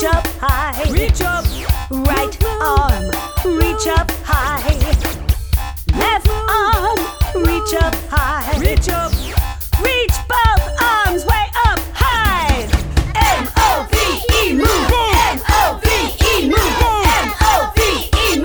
up high. Reach up. Right arm, reach up high. Left arm, reach up high. Reach up. Reach both arms way up high. M-O-V-E move. M-O-V-E move. M-O-V-E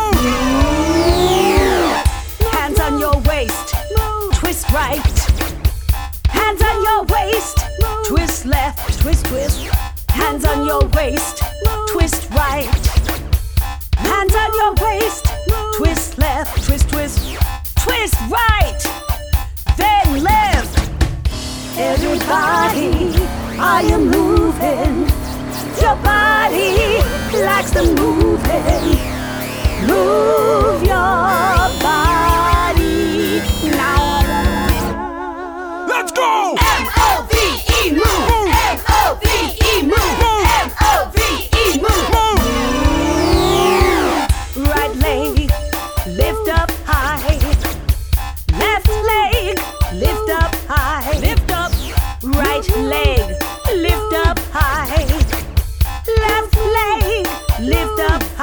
move. Hands on your waist, twist right. Hands on your waist, twist left, twist, twist. Hands on your waist, twist right. Hands on your waist, twist left, twist, twist. Twist right, then left. Everybody, are you moving? Your body likes the moving. Move your body now. Let's go. M-O-V-E move. M-O-V-E move. M-O-V-E move. Right leg, lift up high. Left leg, lift up high. Lift up. Right leg, lift up high. Left leg, lift up high.